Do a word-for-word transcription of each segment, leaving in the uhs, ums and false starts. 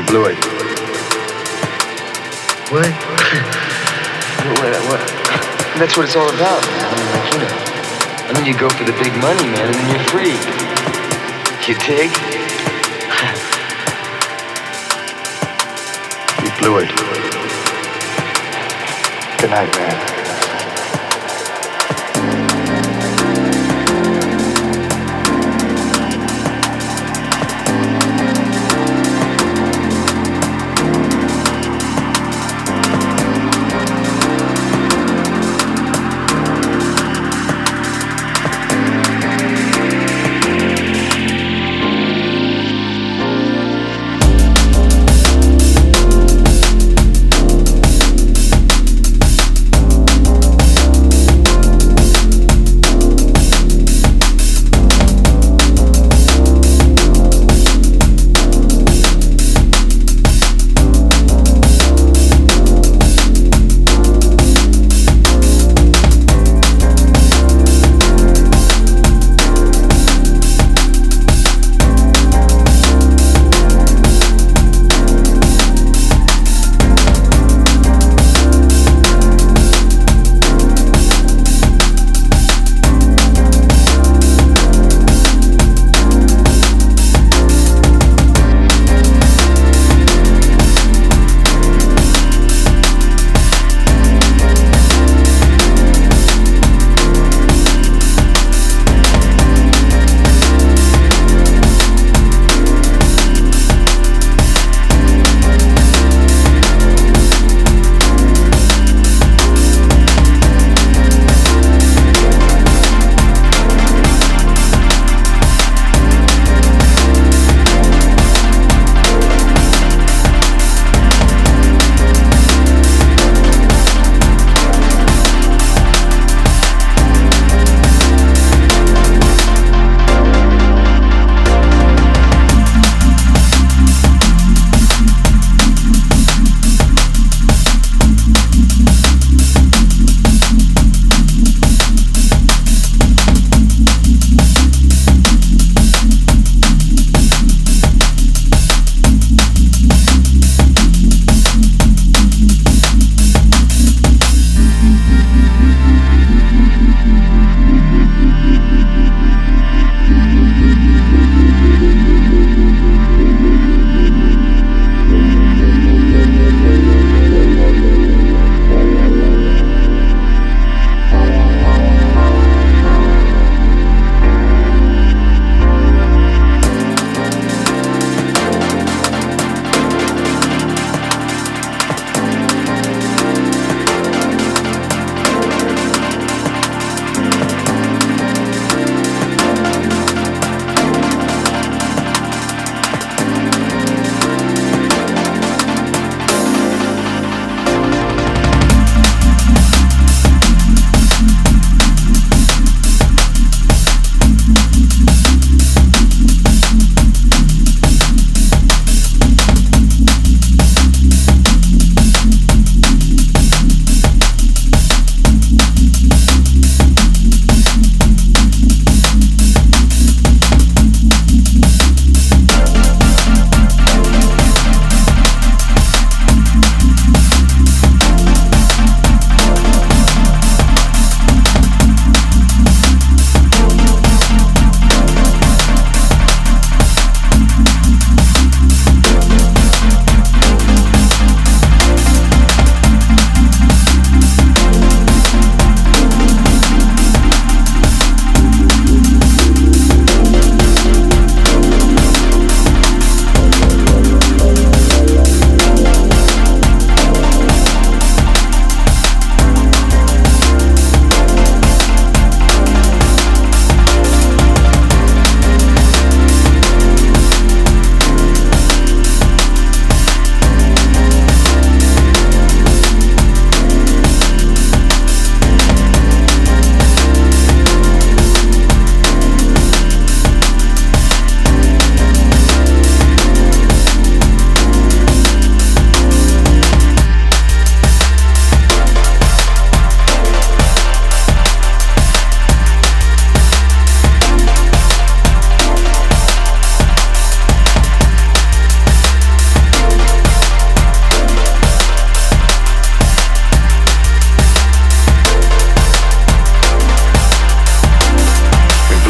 blew it. What? what, what? That's what it's all about, man. I mean, like, you know. I mean, you go for the big money, man, and then you're free. You dig? You blew it. Good night, man.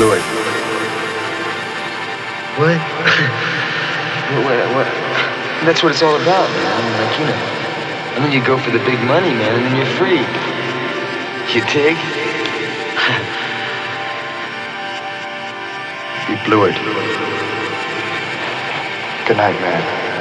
blew it. What? what, what, what? That's what it's all about, man. I mean, like, you know. And then you go for the big money, man, and then you're free. You dig? You blew it. Good night, man.